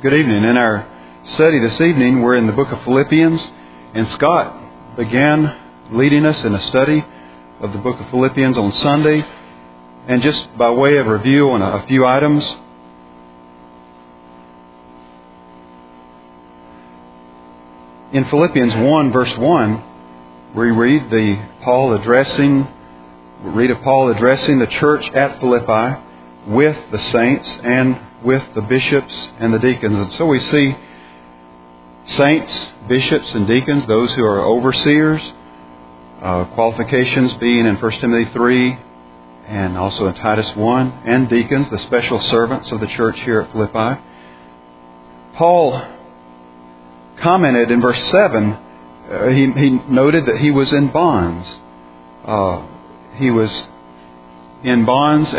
Good evening. In our study this evening, we're in the book of Philippians, and Scott began leading us in a study of the book of Philippians on Sunday. And just by way of review on a few items, in Philippians 1 verse 1, we read of Paul addressing the church at Philippi with the saints and with the bishops and the deacons. And so we see saints, bishops, and deacons, those who are overseers, qualifications being in 1 Timothy 3 and also in Titus 1, and deacons, the special servants of the church here at Philippi. Paul commented in verse 7, he noted that he was in bonds. He was in bonds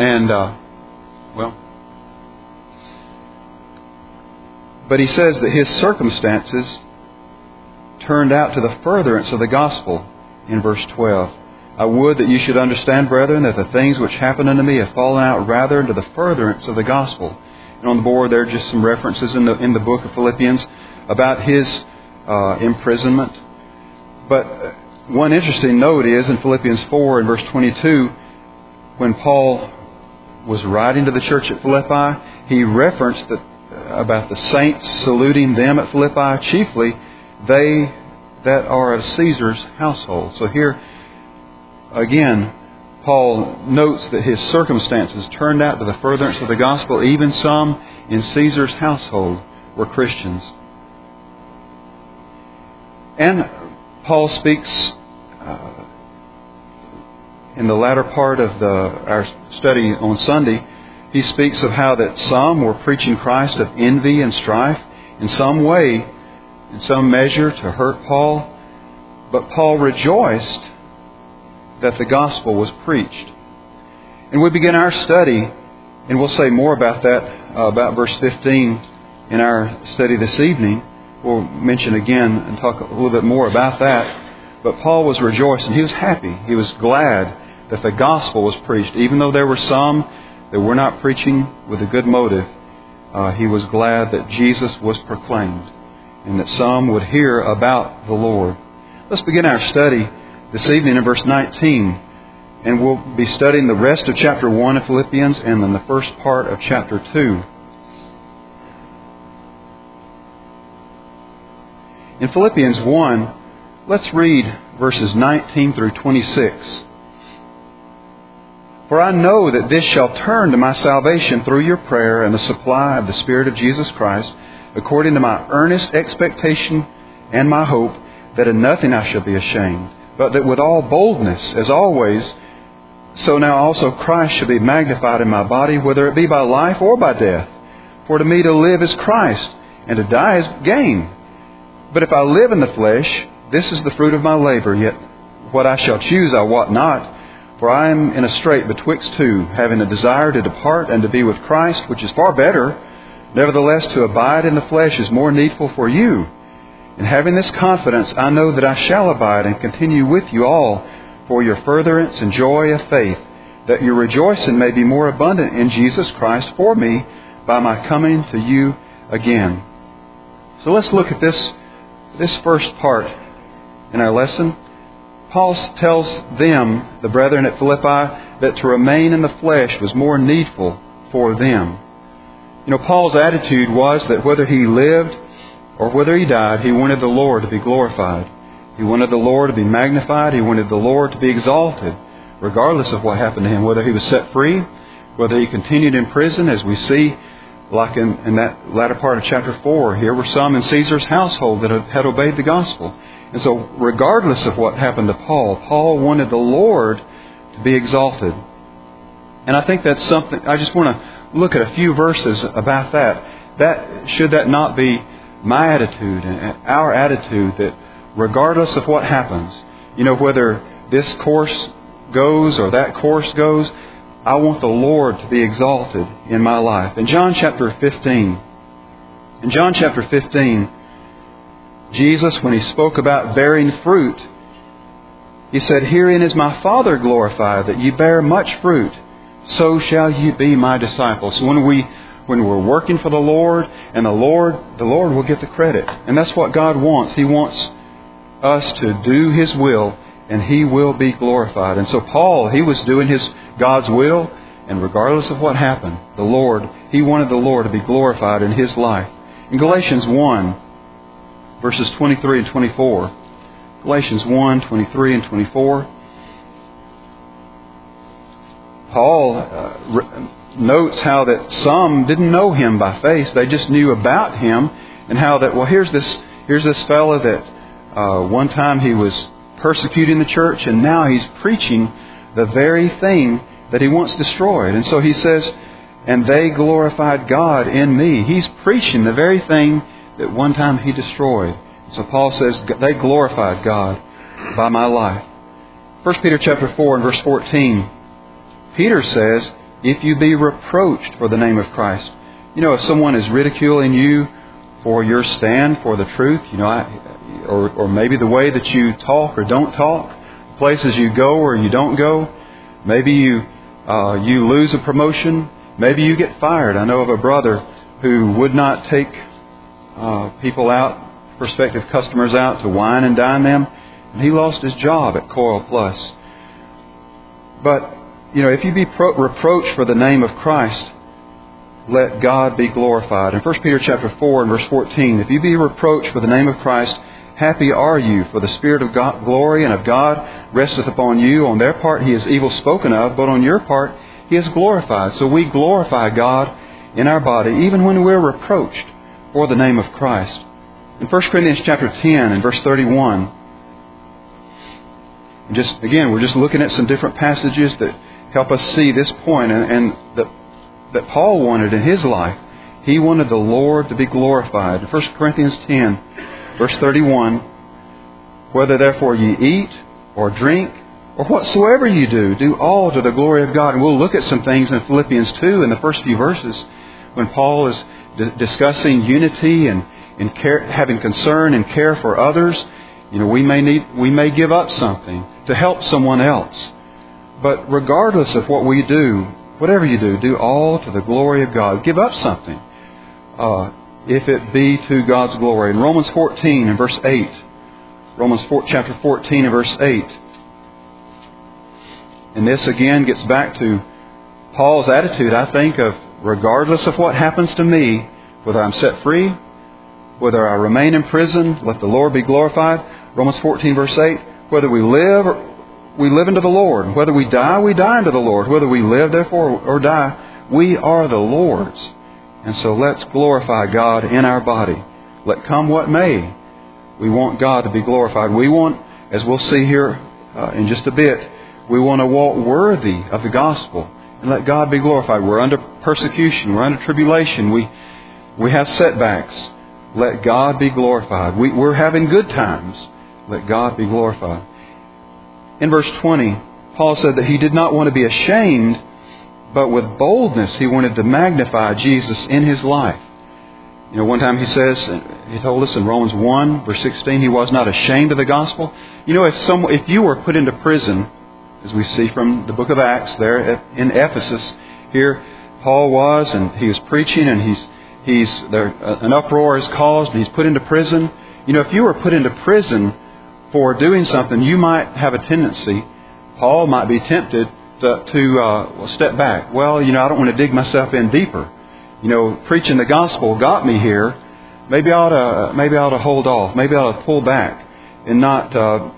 but he says that his circumstances turned out to the furtherance of the gospel in verse 12. I would that you should understand, brethren, that the things which happened unto me have fallen out rather into the furtherance of the gospel. And on the board there are just some references in the book of Philippians about his imprisonment. But one interesting note is in Philippians 4 and verse 22, when Paul was writing to the church at Philippi, he referenced about the saints saluting them at Philippi, chiefly they that are of Caesar's household. So here, again, Paul notes that his circumstances turned out to the furtherance of the gospel. Even some in Caesar's household were Christians. And Paul speaks in the latter part of our study on Sunday. He speaks of how that some were preaching Christ of envy and strife in some way, in some measure, to hurt Paul. But Paul rejoiced that the gospel was preached. And we begin our study, and we'll say more about that, about verse 15 in our study this evening. We'll mention again and talk a little bit more about that. But Paul was rejoicing. He was happy. He was glad that the gospel was preached. Even though there were some that were not preaching with a good motive, he was glad that Jesus was proclaimed and that some would hear about the Lord. Let's begin our study this evening in verse 19. And we'll be studying the rest of chapter 1 of Philippians and then the first part of chapter 2. In Philippians 1, let's read verses 19 through 26. For I know that this shall turn to my salvation through your prayer and the supply of the Spirit of Jesus Christ, according to my earnest expectation and my hope, that in nothing I shall be ashamed, but that with all boldness, as always, so now also Christ shall be magnified in my body, whether it be by life or by death. For to me to live is Christ, and to die is gain. But if I live in the flesh, this is the fruit of my labor, yet what I shall choose I wot not. For I am in a strait betwixt two, having a desire to depart and to be with Christ, which is far better. Nevertheless, to abide in the flesh is more needful for you. And having this confidence, I know that I shall abide and continue with you all for your furtherance and joy of faith, that your rejoicing may be more abundant in Jesus Christ for me by my coming to you again. So let's look at this first part in our lesson. Paul tells them, the brethren at Philippi, that to remain in the flesh was more needful for them. You know, Paul's attitude was that whether he lived or whether he died, he wanted the Lord to be glorified. He wanted the Lord to be magnified. He wanted the Lord to be exalted, regardless of what happened to him, whether he was set free, whether he continued in prison, as we see, like in that latter part of chapter 4. Here were some in Caesar's household that had obeyed the gospel. And so regardless of what happened to Paul, Paul wanted the Lord to be exalted. And I think that's something, I just want to look at a few verses about that. Should that not be my attitude and our attitude, that regardless of what happens, you know, whether this course goes or that course goes, I want the Lord to be exalted in my life. In John chapter 15, Jesus, when He spoke about bearing fruit, He said, "Herein is my Father glorified, that ye bear much fruit, so shall ye be my disciples." So when we when we're working for the Lord, and the Lord will get the credit. And that's what God wants. He wants us to do His will, and He will be glorified. And so Paul, he was doing God's will, and regardless of what happened, he wanted the Lord to be glorified in his life. In Galatians 1, verses 23 and 24, Galatians 1, 23 and 24, Paul notes how that some didn't know him by face. They just knew about him, and how that, well, here's this fellow that one time he was persecuting the church, and now he's preaching the very thing that he once destroyed. And so he says, and they glorified God in me. He's preaching the very thing that one time he destroyed. So Paul says, they glorified God by my life. 1 Peter chapter 4 and verse 14, Peter says, if you be reproached for the name of Christ. If someone is ridiculing you for your stand for the truth, or maybe the way that you talk or don't talk, places you go or you don't go, maybe you lose a promotion, maybe you get fired. I know of a brother who would not take people out, prospective customers out to wine and dine them, and he lost his job at Coil Plus. But if you be reproached for the name of Christ, let God be glorified. In 1 Peter chapter 4 and verse 14, if you be reproached for the name of Christ, happy are you, for the Spirit of God, glory and of God resteth upon you. On their part He is evil spoken of, but on your part He is glorified. So we glorify God in our body, even when we're reproached for the name of Christ. In 1 Corinthians chapter 10 and verse 31, we're just looking at some different passages that help us see this point, and that Paul wanted in his life. He wanted the Lord to be glorified. In 1 Corinthians 10, verse 31, whether therefore ye eat or drink or whatsoever you do, do all to the glory of God. And we'll look at some things in Philippians 2 in the first few verses when Paul is discussing unity and having concern and care for others. We may give up something to help someone else. But regardless of what we do, whatever you do all to the glory of God. Give up something, if it be to God's glory. In Romans 14 and verse 8, chapter 14 and verse 8, and this again gets back to Paul's attitude, I think, of regardless of what happens to me, whether I'm set free, whether I remain in prison, let the Lord be glorified. Romans 14 verse 8, whether we live unto the Lord. Whether we die unto the Lord. Whether we live, therefore, or die, we are the Lord's. And so let's glorify God in our body. Let come what may. We want God to be glorified. We want, as we'll see here in just a bit, we want to walk worthy of the gospel and let God be glorified. We're under persecution. We're under tribulation. We have setbacks. Let God be glorified. We're having good times. Let God be glorified. In verse 20, Paul said that he did not want to be ashamed, but with boldness he wanted to magnify Jesus in his life. One time he told us in Romans 1, verse 16, he was not ashamed of the gospel. If you were put into prison, as we see from the book of Acts there in Ephesus, here Paul was, and he was preaching, and he's there. An uproar is caused, and he's put into prison. If you were put into prison for doing something, you might have a tendency, Paul might be tempted to step back. Well, I don't want to dig myself in deeper. Preaching the gospel got me here. Maybe I ought to hold off. Maybe I ought to pull back and not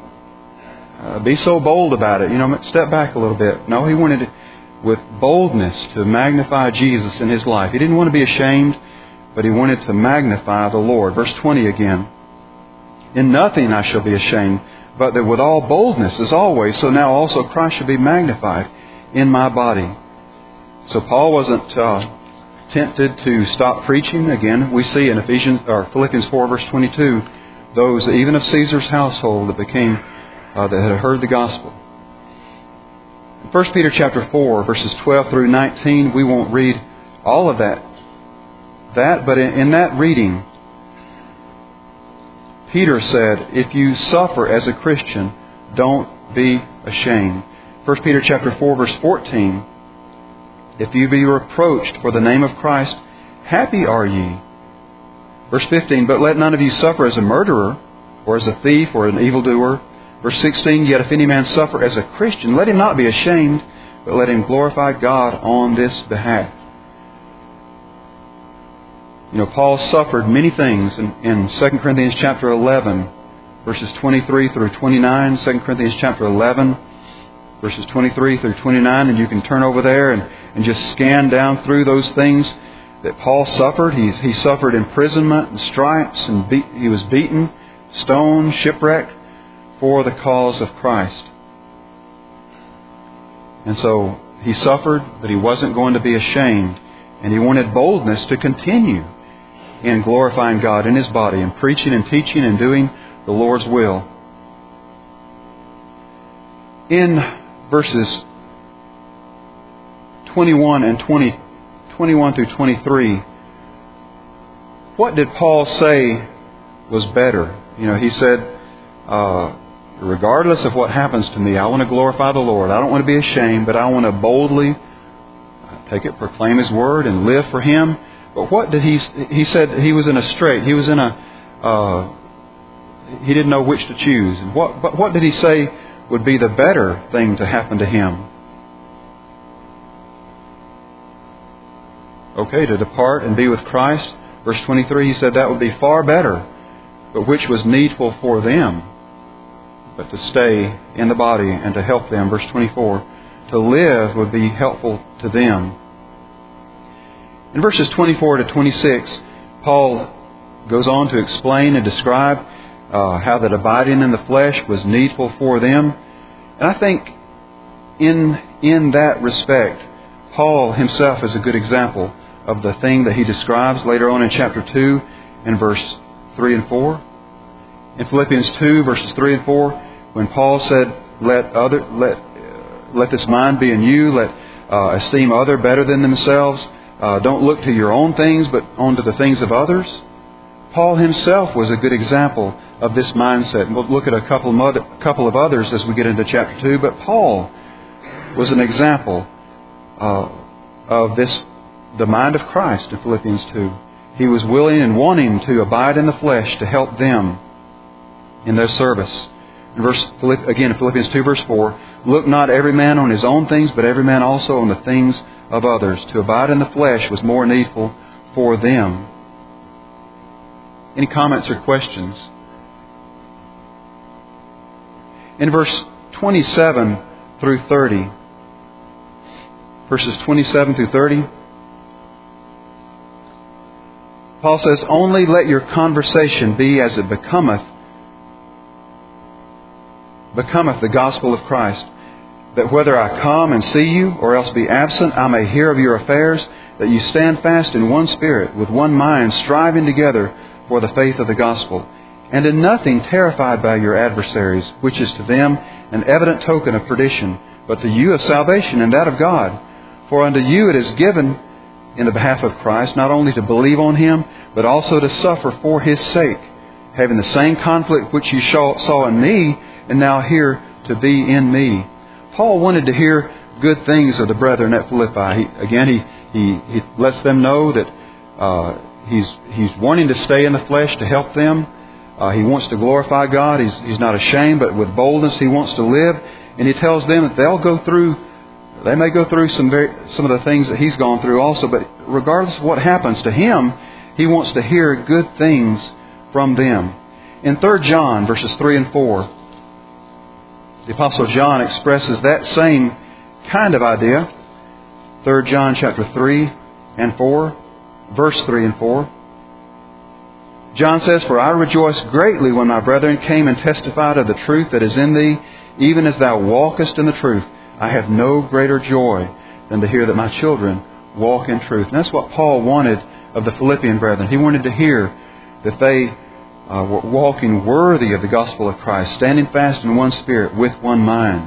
be so bold about it. Step back a little bit. No, he wanted with boldness to magnify Jesus in his life. He didn't want to be ashamed, but he wanted to magnify the Lord. Verse 20 again. In nothing I shall be ashamed, but that with all boldness as always, so now also Christ shall be magnified in my body. So Paul wasn't tempted to stop preaching. Again, we see in Philippians 4 verse 22, those even of Caesar's household that had heard the gospel. In 1 Peter chapter 4 verses 12 through 19, we won't read all of that. But in that reading, Peter said, if you suffer as a Christian, don't be ashamed. 1 Peter chapter 4 verse 14, if you be reproached for the name of Christ, Happy are ye. Verse 15, but let none of you suffer as a murderer, or as a thief, or an evildoer. Verse 16, yet if any man suffer as a Christian, let him not be ashamed, but let him glorify God on this behalf. You know, Paul suffered many things in 2 Corinthians chapter 11, verses 23 through 29. 2 Corinthians chapter 11, verses 23 through 29. And you can turn over there and just scan down through those things that Paul suffered. He suffered imprisonment and stripes, and he was beaten, stoned, shipwrecked for the cause of Christ. And so he suffered, but he wasn't going to be ashamed. And he wanted boldness to continue in glorifying God in his body and preaching and teaching and doing the Lord's will. In verses 21 through 23, what did Paul say was better? You know, he said, regardless of what happens to me, I want to glorify the Lord. I don't want to be ashamed, but I want to boldly proclaim His Word and live for Him. But what did he said he was in a strait. He was in he didn't know which to choose. But what did he say would be the better thing to happen to him? Okay, to depart and be with Christ. Verse 23, he said that would be far better. But which was needful for them? But to stay in the body and to help them. Verse 24, to live would be helpful to them. In verses 24 to 26, Paul goes on to explain and describe how that abiding in the flesh was needful for them. And I think in that respect, Paul himself is a good example of the thing that he describes later on in chapter 2 and verse 3 and 4. In Philippians 2, verses 3 and 4, when Paul said, let this mind be in you, let esteem other better than themselves, don't look to your own things, but onto the things of others. Paul himself was a good example of this mindset. And we'll look at a couple of others as we get into chapter 2. But Paul was an example of this, the mind of Christ in Philippians 2. He was willing and wanting to abide in the flesh to help them in their service. In Philippians 2, verse 4, look not every man on his own things, but every man also on the things of others. To abide in the flesh was more needful for them. Any comments or questions? In verse 27 through 30, verses 27 through 30, Paul says, only let your conversation be as it becometh the gospel of Christ, that whether I come and see you or else be absent, I may hear of your affairs, that you stand fast in one spirit, with one mind, striving together for the faith of the gospel, and in nothing terrified by your adversaries, which is to them an evident token of perdition, but to you of salvation and that of God. For unto you it is given in the behalf of Christ, not only to believe on Him, but also to suffer for His sake, having the same conflict which you saw in me, and now hear to be in me. Paul wanted to hear good things of the brethren at Philippi. He lets them know that he's wanting to stay in the flesh to help them. He wants to glorify God. He's not ashamed, but with boldness he wants to live. And he tells them that they may go through some of the things that he's gone through also. But regardless of what happens to him, he wants to hear good things from them. In 3 John verses 3 and 4, the Apostle John expresses that same kind of idea. 3 John chapter 3 and 4, verse 3 and 4. John says, for I rejoice greatly when my brethren came and testified of the truth that is in thee, even as thou walkest in the truth. I have no greater joy than to hear that my children walk in truth. And that's what Paul wanted of the Philippian brethren. He wanted to hear that they were walking worthy of the gospel of Christ, standing fast in one spirit, with one mind.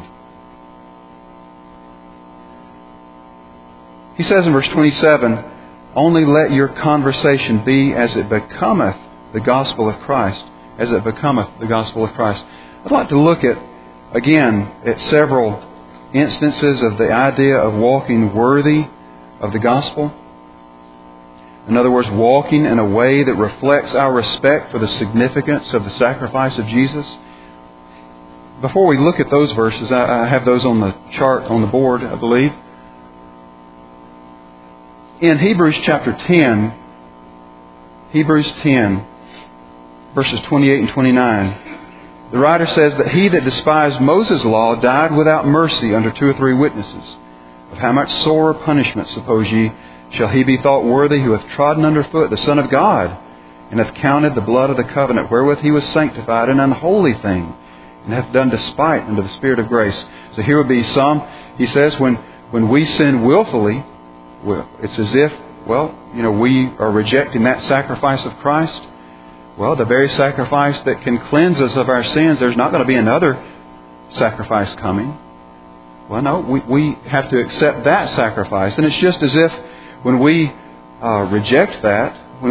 He says in verse 27, only let your conversation be as it becometh the gospel of Christ. As it becometh the gospel of Christ. I'd like to look at several instances of the idea of walking worthy of the gospel. In other words, walking in a way that reflects our respect for the significance of the sacrifice of Jesus. Before we look at those verses, I have those on the chart on the board, I believe. In Hebrews chapter 10, verses 28 and 29, the writer says that he that despised Moses' law died without mercy under 2 or 3 witnesses. Of how much sorer punishment, suppose ye, shall he be thought worthy who hath trodden under foot the Son of God, and hath counted the blood of the covenant wherewith he was sanctified an unholy thing, and hath done despite unto the Spirit of grace. So here would be some, he says, when we sin willfully, it's as if, we are rejecting that sacrifice of Christ. Well, the very sacrifice that can cleanse us of our sins, there's not going to be another sacrifice coming. Well, no, we have to accept that sacrifice. And it's just as if when we reject that, when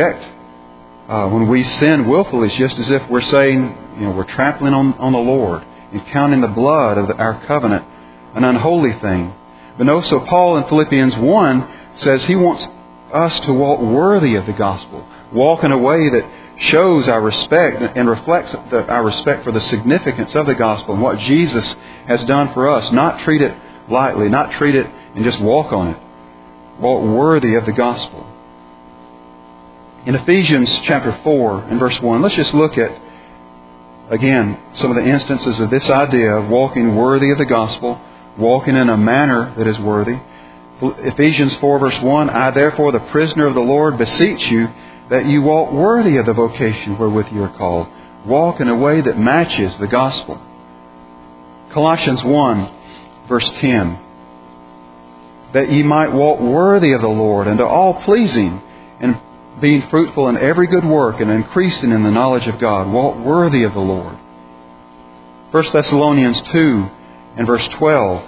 we sin willfully, it's just as if we're saying, we're trampling on the Lord and counting the blood of our covenant an unholy thing. But no, so Paul in Philippians 1 says he wants us to walk worthy of the gospel, walk in a way that shows our respect and reflects our respect for the significance of the gospel and what Jesus has done for us. Not treat it lightly, not treat it and just walk on it. Walk worthy of the gospel. In Ephesians chapter 4 and verse 1, let's just look at, again, some of the instances of this idea of walking worthy of the gospel, walking in a manner that is worthy. Ephesians 4 verse 1, I therefore, the prisoner of the Lord, beseech you that you walk worthy of the vocation wherewith you are called. Walk in a way that matches the gospel. Colossians 1 verse 10, that ye might walk worthy of the Lord unto all pleasing, and being fruitful in every good work and increasing in the knowledge of God. Walk worthy of the Lord. 1 Thessalonians 2 and verse 12,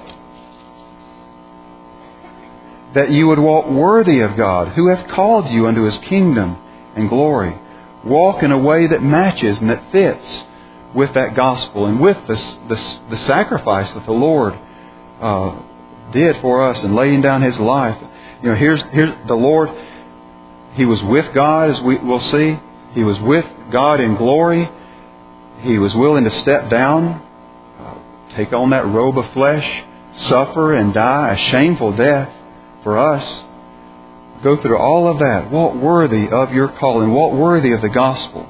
that you would walk worthy of God, who hath called you unto His kingdom and glory. Walk in a way that matches and that fits with that gospel and with the sacrifice that the Lord did for us in laying down His life. Here's the Lord. He was with God, as we will see. He was with God in glory. He was willing to step down, take on that robe of flesh, suffer and die a shameful death for us. Go through all of that. Walk worthy of your calling. Walk worthy of the gospel.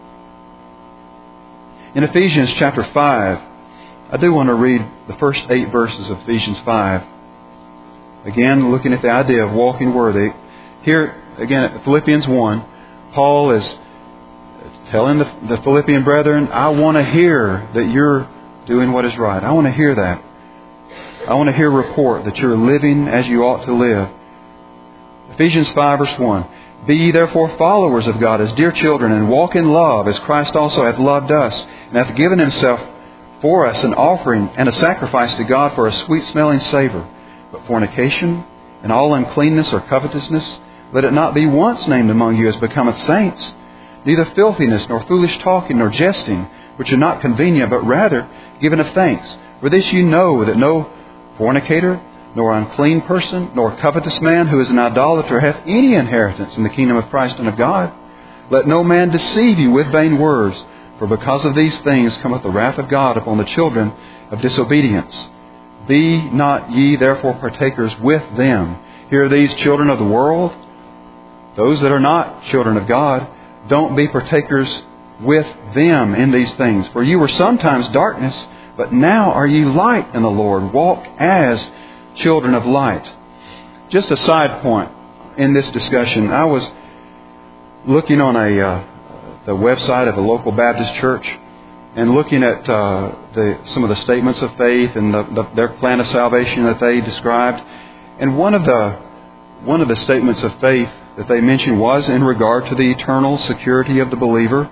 In Ephesians chapter 5, I do want to read the first 8 verses of Ephesians 5. Again, looking at the idea of walking worthy. Here, again, at Philippians 1, Paul is telling the Philippian brethren, I want to hear that you're doing what is right. I want to hear that. I want to hear a report that you're living as you ought to live. Ephesians 5 verse 1. Be ye therefore followers of God as dear children, and walk in love as Christ also hath loved us, and hath given Himself for us an offering and a sacrifice to God for a sweet-smelling savour. But fornication and all uncleanness or covetousness, let it not be once named among you as becometh saints, neither filthiness, nor foolish talking, nor jesting, which are not convenient, but rather giving of thanks. For this you know, that no fornicator, nor unclean person, nor covetous man who is an idolater hath any inheritance in the kingdom of Christ and of God. Let no man deceive you with vain words, for because of these things cometh the wrath of God upon the children of disobedience. Be not ye therefore partakers with them. Here are these children of the world, those that are not children of God. Don't be partakers with them in these things. For you were sometimes darkness, but now are ye light in the Lord. Walk as children of light. Just a side point in this discussion. I was looking on the website of a local Baptist church and looking at some of the statements of faith and their plan of salvation that they described. And one of the statements of faith that they mentioned was in regard to the eternal security of the believer.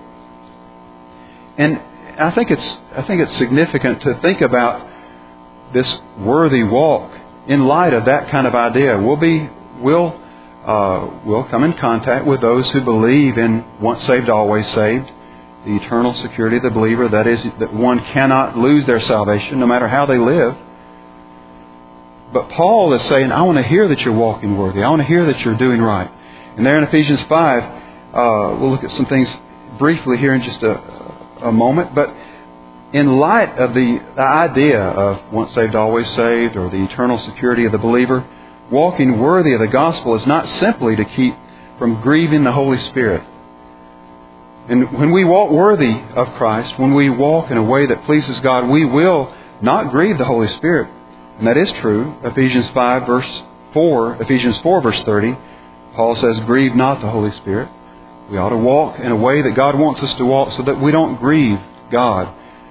And I think it's significant to think about this worthy walk in light of that kind of idea. We'll come in contact with those who believe in once saved, always saved, the eternal security of the believer. That is, that one cannot lose their salvation no matter how they live. But Paul is saying, I want to hear that you're walking worthy. I want to hear that you're doing right. And there in Ephesians 5, we'll look at some things briefly here in just a moment. But in light of the idea of once saved, always saved, or the eternal security of the believer, walking worthy of the gospel is not simply to keep from grieving the Holy Spirit. And when we walk worthy of Christ, when we walk in a way that pleases God, we will not grieve the Holy Spirit. And that is true. Ephesians 4 verse 30, Paul says, "Grieve not the Holy Spirit." We ought to walk in a way that God wants us to walk so that we don't grieve God.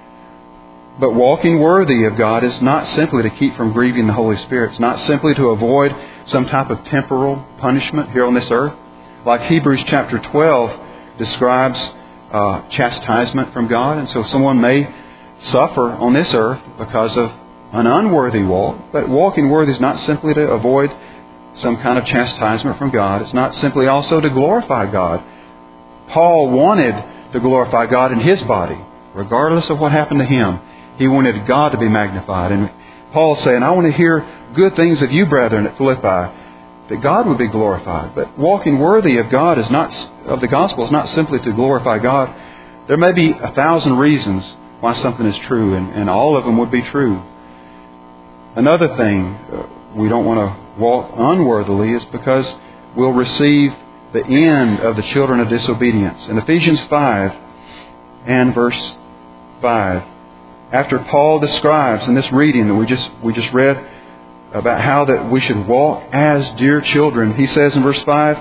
But walking worthy of God is not simply to keep from grieving the Holy Spirit. It's not simply to avoid some type of temporal punishment here on this earth. Like Hebrews chapter 12 describes chastisement from God. And so someone may suffer on this earth because of an unworthy walk. But walking worthy is not simply to avoid some kind of chastisement from God. It's not simply also to glorify God. Paul wanted to glorify God in his body, regardless of what happened to him. He wanted God to be magnified. And Paul's saying, "I want to hear good things of you, brethren, at Philippi, that God would be glorified." But walking worthy of God is not, of the gospel, is not simply to glorify God. There may be 1,000 reasons why something is true, and all of them would be true. Another thing we don't want to walk unworthily is because we'll receive the end of the children of disobedience. In Ephesians 5 and verse 5, after Paul describes in this reading that we just read about how that we should walk as dear children, he says in verse 5,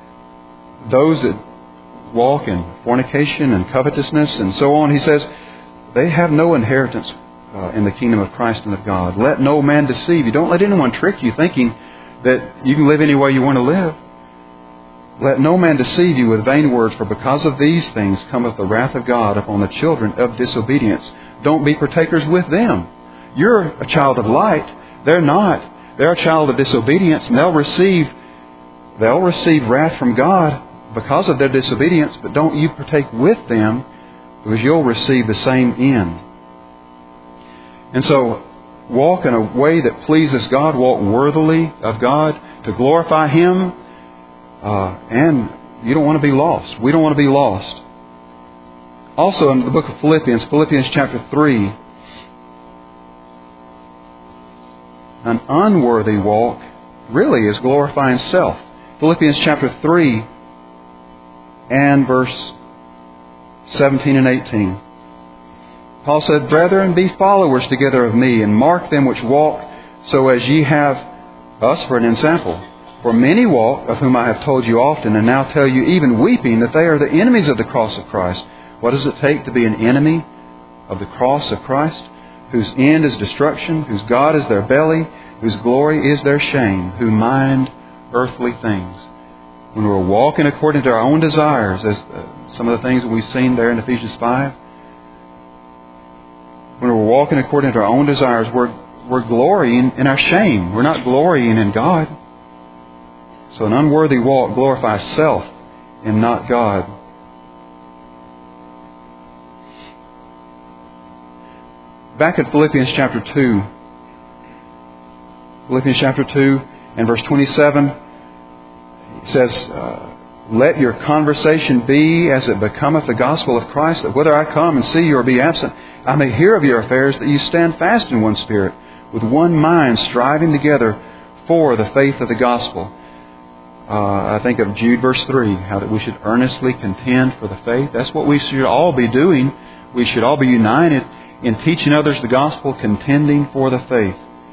those that walk in fornication and covetousness and so on, he says, they have no inheritance in the kingdom of Christ and of God. Let no man deceive you. Don't let anyone trick you thinking that you can live any way you want to live. Let no man deceive you with vain words, for because of these things cometh the wrath of God upon the children of disobedience. Don't be partakers with them. You're a child of light. They're not. They're a child of disobedience, and they'll receive wrath from God because of their disobedience, but don't you partake with them, because you'll receive the same end. And so, walk in a way that pleases God, walk worthily of God, to glorify Him, and you don't want to be lost. We don't want to be lost. Also in the book of Philippians chapter 3, an unworthy walk really is glorifying self. Philippians chapter 3 and verse 17 and 18. Paul said, "Brethren, be followers together of me, and mark them which walk, so as ye have us for an ensample. For many walk, of whom I have told you often, and now tell you even weeping, that they are the enemies of the cross of Christ." What does it take to be an enemy of the cross of Christ? Whose end is destruction, whose God is their belly, whose glory is their shame, who mind earthly things. When we're walking according to our own desires, as some of the things that we've seen there in Ephesians 5, when we're walking according to our own desires, we're glorying in our shame. We're not glorying in God. So an unworthy walk glorifies self and not God. Back at Philippians chapter 2. Philippians chapter 2 and verse 27, it says, "Let your conversation be as it becometh the gospel of Christ, that whether I come and see you or be absent, I may hear of your affairs, that you stand fast in one spirit, with one mind, striving together for the faith of the gospel." I think of Jude verse 3, how that we should earnestly contend for the faith. That's what we should all be doing. We should all be united in teaching others the gospel, contending for the faith.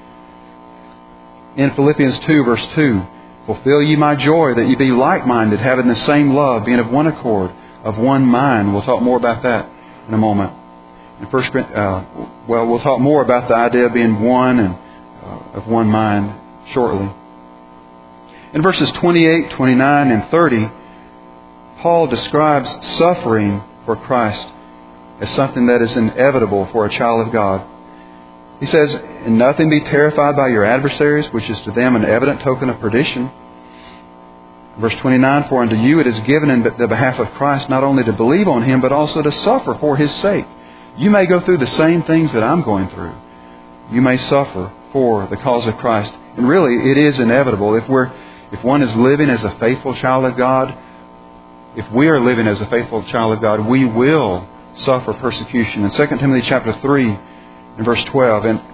In Philippians 2 verse 2, "Fulfill ye my joy, that ye be like-minded, having the same love, being of one accord, of one mind." We'll talk more about that in a moment. In we'll talk more about the idea of being one and of one mind shortly. In verses 28, 29, and 30, Paul describes suffering for Christ as something that is inevitable for a child of God. He says, "In nothing be terrified by your adversaries, which is to them an evident token of perdition." Verse 29, "For unto you it is given in the behalf of Christ not only to believe on Him, but also to suffer for His sake." You may go through the same things that I'm going through. You may suffer for the cause of Christ. And really, it is inevitable. If if one is living as a faithful child of God, if we are living as a faithful child of God, we will suffer persecution. In 2 Timothy chapter 3 and verse 12, and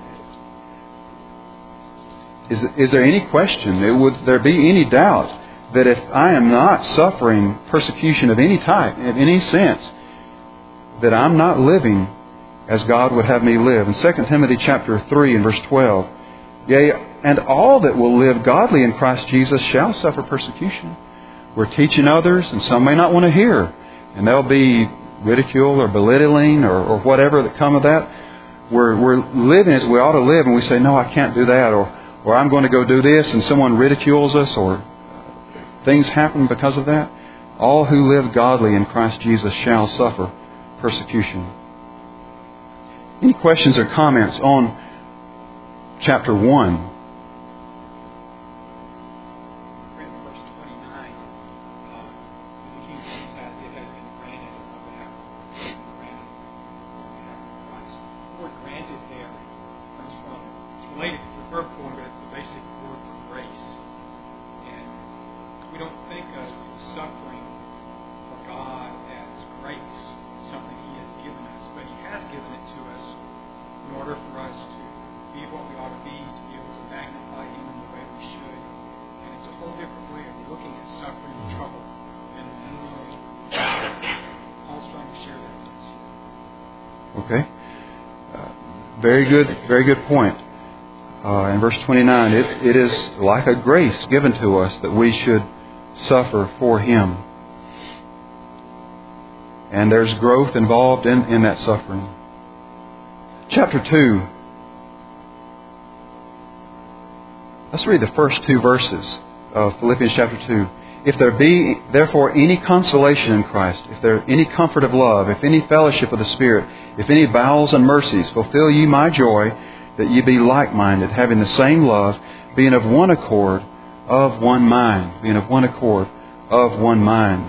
is there any question, would there be any doubt that if I am not suffering persecution of any type, in any sense, that I'm not living as God would have me live? In 2 Timothy chapter 3 and verse 12, yea, and all that will live godly in Christ Jesus shall suffer persecution. We're teaching others, and some may not want to hear, and there'll be ridicule or belittling or whatever that come of that. We're living as we ought to live, and we say, no, I can't do that, or I'm going to go do this, and someone ridicules us, or things happen because of that. All who live godly in Christ Jesus shall suffer persecution. Any questions or comments on chapter 1? Okay. Very good point. In verse 29, it is like a grace given to us that we should suffer for Him. And there's growth involved in that suffering. Chapter 2. Let's read the first 2 verses of Philippians chapter 2. If there be therefore any consolation in Christ, if there any comfort of love, if any fellowship of the Spirit, if any bowels and mercies, fulfill ye my joy, that ye be like-minded, having the same love, being of one accord, of one mind. Being of one accord, of one mind.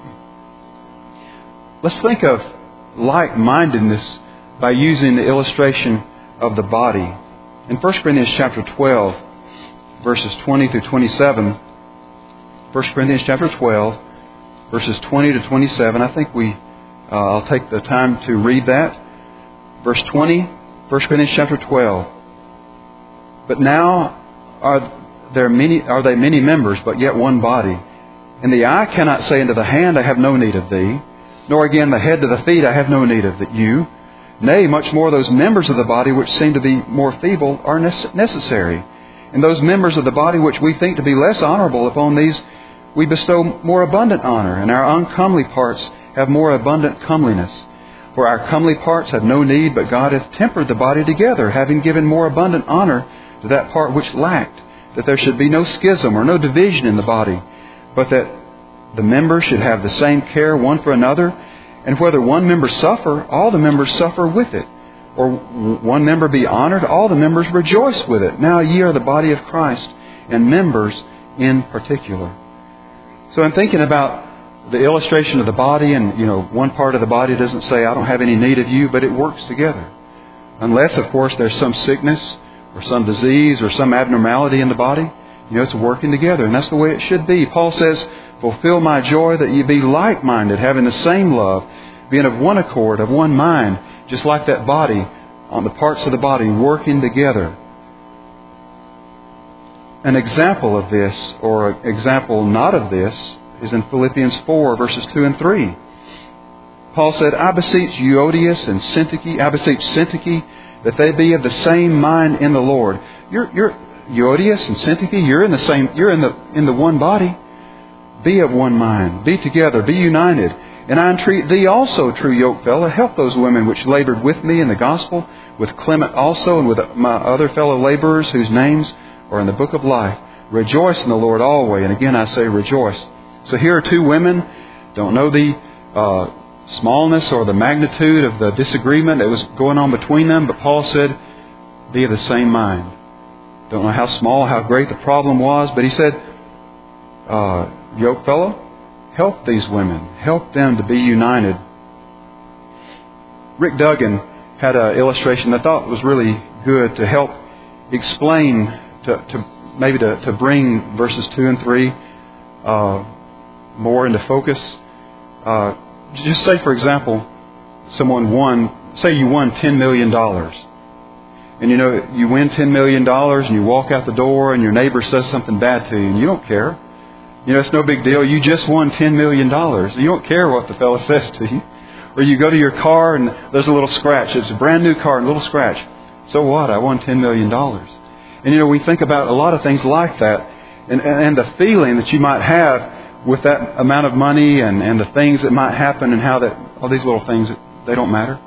Let's think of like-mindedness by using the illustration of the body. In 1 Corinthians chapter 12, verses 20 through 27, 1 Corinthians chapter 12, verses 20 to 27. I think I'll take the time to read that. Verse 20, 1 Corinthians chapter 12. But now are they many members, but yet one body. And the eye cannot say unto the hand, I have no need of thee, nor again the head to the feet, I have no need of you. Nay, much more those members of the body which seem to be more feeble are necessary. And those members of the body which we think to be less honorable, upon these we bestow more abundant honor, and our uncomely parts have more abundant comeliness. For our comely parts have no need, but God hath tempered the body together, having given more abundant honor to that part which lacked, that there should be no schism or no division in the body, but that the members should have the same care one for another. And whether one member suffer, all the members suffer with it. Or one member be honored, all the members rejoice with it. Now ye are the body of Christ, and members in particular. So I'm thinking about the illustration of the body, and one part of the body doesn't say, I don't have any need of you, but it works together. Unless, of course, there's some sickness or some disease or some abnormality in the body. It's working together, and that's the way it should be. Paul says, fulfill my joy that ye be like-minded, having the same love, being of one accord, of one mind, just like that body, on the parts of the body working together. An example of this, or an example not of this, is in Philippians 4, verses 2 and 3. Paul said, I beseech Euodias and Syntyche, that they be of the same mind in the Lord. You're Euodias and Syntyche, you're in the one body. Be of one mind, be together, be united. And I entreat thee also, true yokefellow, help those women which labored with me in the gospel, with Clement also, and with my other fellow laborers whose names are in the book of life. Rejoice in the Lord always. And again I say rejoice. So here are 2 women. Don't know the smallness or the magnitude of the disagreement that was going on between them, but Paul said, be of the same mind. Don't know how small, how great the problem was, but he said, yokefellow, help these women. Help them to be united. Rick Duggan had an illustration I thought was really good to help explain, to maybe to bring verses 2 and 3 more into focus. Just say, for example, say you won $10 million. And you win $10 million and you walk out the door and your neighbor says something bad to you and you don't care. It's no big deal. You just won $10 million. You don't care what the fellow says to you. Or you go to your car and there's a little scratch. It's a brand new car and a little scratch. So what? I won $10 million. And we think about a lot of things like that. And the feeling that you might have with that amount of money and the things that might happen and how that all these little things, they don't matter.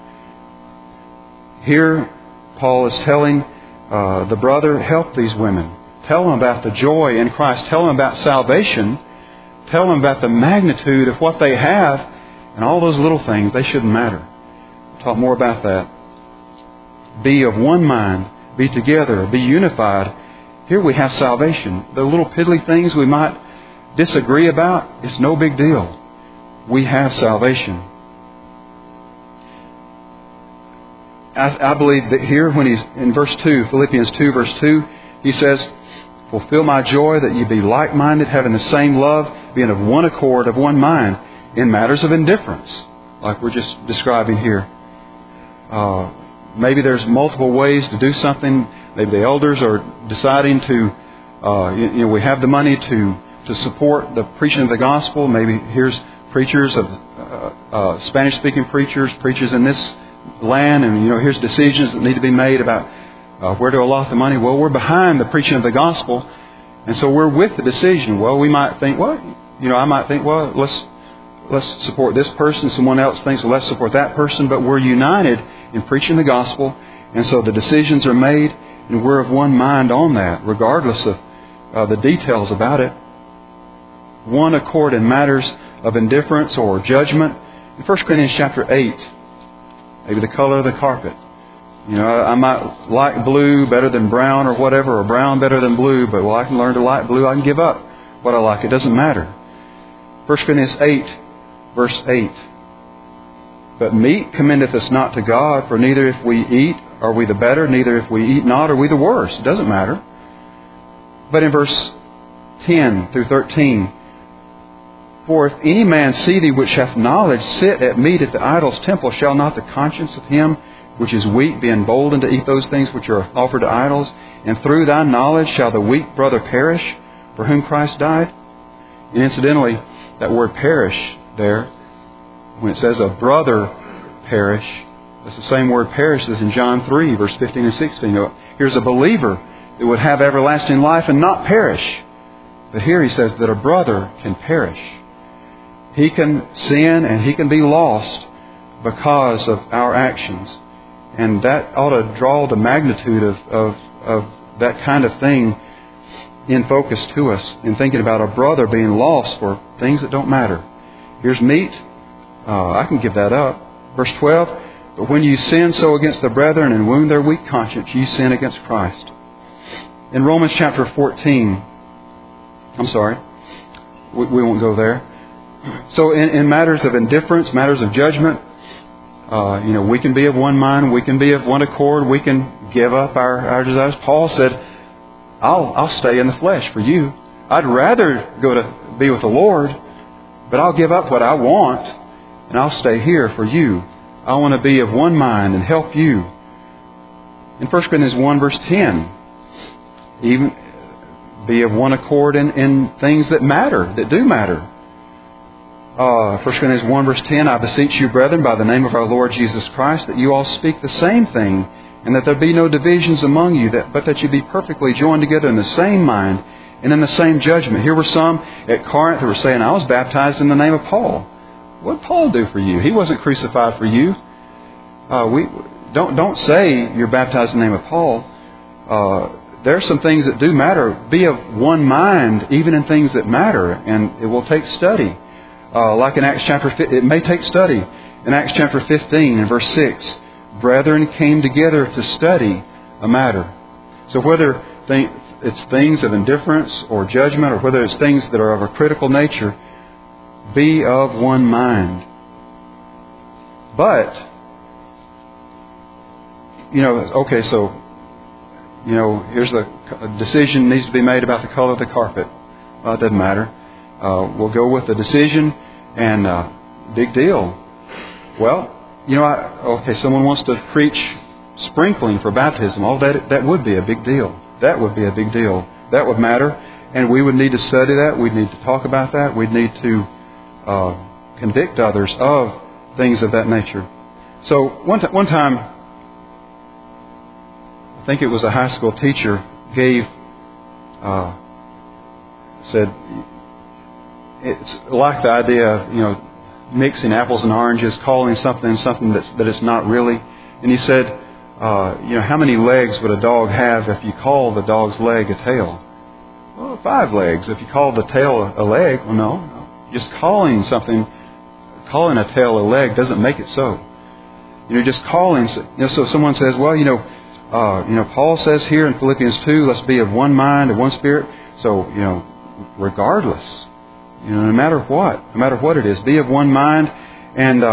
Here, Paul is telling the brother, help these women. Tell them about the joy in Christ. Tell them about salvation. Tell them about the magnitude of what they have. And all those little things, they shouldn't matter. We'll talk more about that. Be of one mind. Be together. Be unified. Here we have salvation. The little piddly things we might disagree about, it's no big deal. We have salvation. I believe that here when he's in verse 2, Philippians 2 verse 2, he says, fulfill my joy that ye be like-minded, having the same love, being of one accord, of one mind, in matters of indifference, like we're just describing here. Maybe there's multiple ways to do something. Maybe the elders are deciding to, we have the money to support the preaching of the gospel. Maybe here's preachers of Spanish-speaking preachers in this land, and here's decisions that need to be made about where to allot the money. Well, we're behind the preaching of the gospel, and so we're with the decision. Well, we might think, I might think, let's support this person. Someone else thinks, well, let's support that person. But we're united in preaching the gospel, and so the decisions are made, and we're of one mind on that, regardless of the details about it. One accord in matters of indifference or judgment. In 1 Corinthians chapter 8, maybe the color of the carpet. I might like blue better than brown or whatever, or brown better than blue, but I can learn to like blue. I can give up what I like. It doesn't matter. 1 Corinthians 8, verse 8. But meat commendeth us not to God, for neither if we eat are we the better, neither if we eat not are we the worse. It doesn't matter. But in verse 10 through 13, for if any man see thee which hath knowledge sit at meat at the idol's temple, shall not the conscience of him which is weak be emboldened to eat those things which are offered to idols? And through thy knowledge shall the weak brother perish, for whom Christ died? And incidentally, that word perish there, when it says a brother perish, that's the same word perish as in John 3, verse 15 and 16. Here's a believer that would have everlasting life and not perish. But here he says that a brother can perish. He can sin and he can be lost because of our actions. And that ought to draw the magnitude of that kind of thing in focus to us in thinking about a brother being lost for things that don't matter. Here's meat. I can give that up. Verse 12, but when you sin so against the brethren and wound their weak conscience, ye sin against Christ. In Romans chapter 14, we won't go there. So in matters of indifference, matters of judgment, we can be of one mind, we can be of one accord, we can give up our desires. Paul said, I'll stay in the flesh for you. I'd rather go to be with the Lord, but I'll give up what I want and I'll stay here for you. I want to be of one mind and help you. In 1 Corinthians 1 verse 10, even be of one accord in things that matter, that do matter. 1 Corinthians 1 verse 10, I beseech you, brethren, by the name of our Lord Jesus Christ, that you all speak the same thing, and that there be no divisions among you, but that you be perfectly joined together in the same mind and in the same judgment. Here were some at Corinth who were saying, I was baptized in the name of Paul. What did Paul do for you? He wasn't crucified for you. Don't say you're baptized in the name of Paul. There are some things that do matter. Be of one mind, even in things that matter, and it will take study. Like in Acts chapter 15, it may take study. In Acts chapter 15 and verse 6, brethren came together to study a matter. So whether it's things of indifference or judgment, or whether it's things that are of a critical nature, be of one mind. But, so here's a decision needs to be made about the color of the carpet. Well, it doesn't matter. We'll go with the decision, and big deal. Well, someone wants to preach sprinkling for baptism. Oh, that would be a big deal. That would be a big deal. That would matter, and we would need to study that. We'd need to talk about that. We'd need to convict others of things of that nature. So one time, I think it was a high school teacher said it's like the idea of mixing apples and oranges, calling something that it's not really. And he said, how many legs would a dog have if you call the dog's leg a tail? Well, 5 legs. If you call the tail a leg, well, no. Just calling a tail a leg doesn't make it so. Just calling. So someone says, well, Paul says here in Philippians 2, let's be of one mind, of one spirit. So, regardless, no matter what it is, be of one mind, and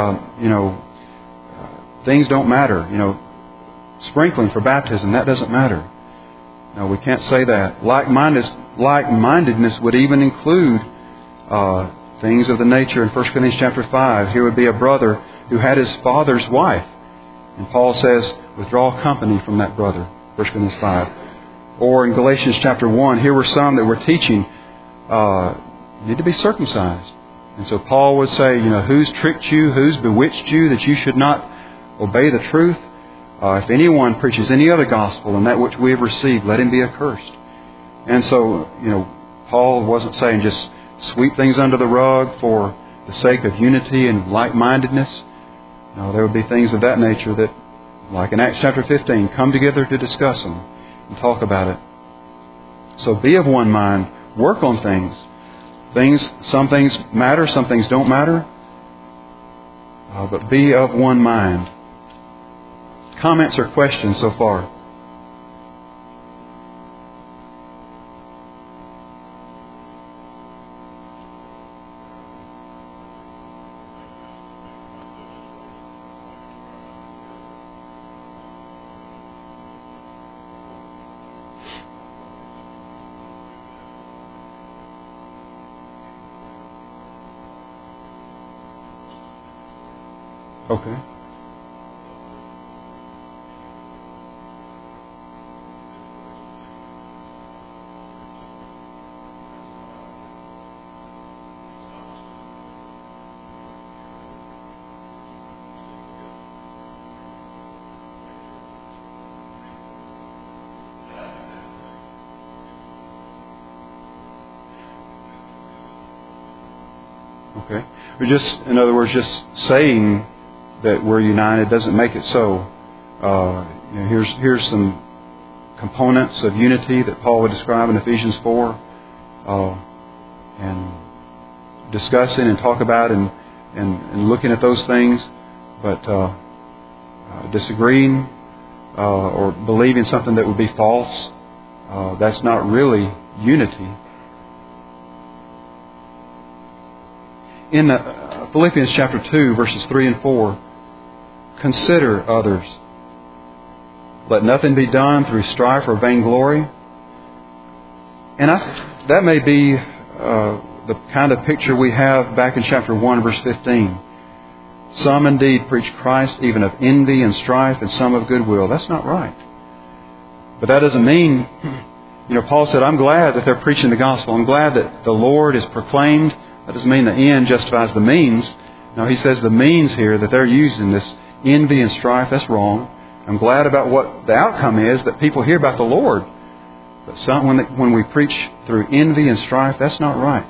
things don't matter. Sprinkling for baptism, that doesn't matter. No, we can't say that. Like-mindedness would even include things of the nature in 1 Corinthians chapter 5. Here would be a brother who had his father's wife. And Paul says, withdraw company from that brother. 1 Corinthians 5. Or in Galatians chapter 1, here were some that were teaching, need to be circumcised. And so Paul would say, who's tricked you, who's bewitched you that you should not obey the truth? If anyone preaches any other gospel than that which we have received, let him be accursed. And so, Paul wasn't saying just sweep things under the rug for the sake of unity and like-mindedness. No, there would be things of that nature that, like in Acts chapter 15, come together to discuss them and talk about it. So be of one mind. Work on things. Some things matter, some things don't matter. But be of one mind. Comments or questions so far? Okay. Okay. In other words, just saying that we're united doesn't make it so. Here's some components of unity that Paul would describe in Ephesians 4, and discussing and talk about and looking at those things, but disagreeing or believing something that would be false, that's not really unity. In Philippians chapter 2, verses 3 and 4, consider others. Let nothing be done through strife or vainglory. And that may be the kind of picture we have back in chapter 1, verse 15. Some indeed preach Christ even of envy and strife, and some of goodwill. That's not right. But that doesn't mean, Paul said, I'm glad that they're preaching the gospel. I'm glad that the Lord is proclaimed. That doesn't mean the end justifies the means. No, he says the means here that they're using, this envy and strife, that's wrong. I'm glad about what the outcome is, that people hear about the Lord. But when we preach through envy and strife, that's not right.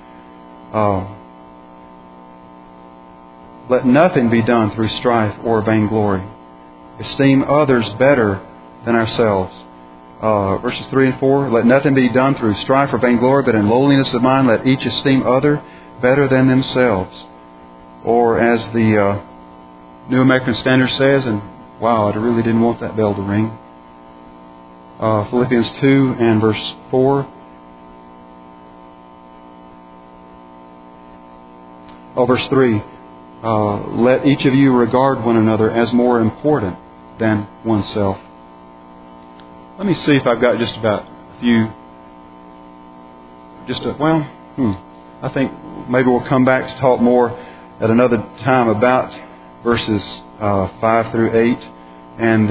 Let nothing be done through strife or vainglory. Esteem others better than ourselves. Verses 3 and 4, let nothing be done through strife or vainglory, but in lowliness of mind let each esteem other better than themselves. Or as the New American Standard says, and wow, I really didn't want that bell to ring. Philippians 2 and verse 4. Verse 3. Let each of you regard one another as more important than oneself. Let me see if I've got just about a few. I think maybe we'll come back to talk more at another time about verses 5 through 8 and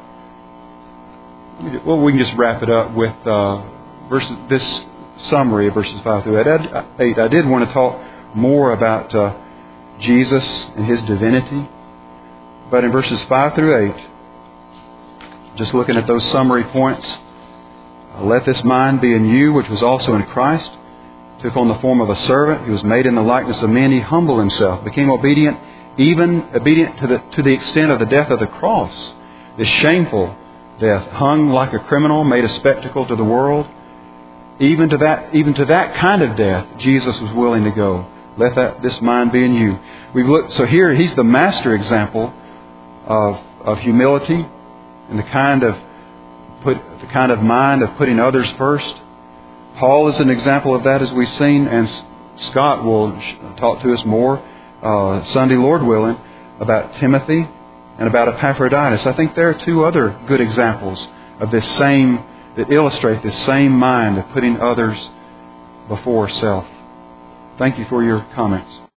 we can just wrap it up with this summary of verses 5 through 8. I did want to talk more about Jesus and His divinity, but in verses 5 through 8, just looking at those summary points, let this mind be in you, which was also in Christ, took on the form of a servant. He was made in the likeness of men. He humbled Himself, became obedient, even obedient to the extent of the death of the cross, this shameful death, hung like a criminal, made a spectacle to the world. Even to that kind of death, Jesus was willing to go. Let this mind be in you. We've looked. So here, He's the master example of humility and the kind of mind of putting others first. Paul is an example of that, as we've seen, and Scott will talk to us more Sunday, Lord willing, about Timothy and about Epaphroditus. I think there are two other good examples of that illustrate this same mind of putting others before self. Thank you for your comments.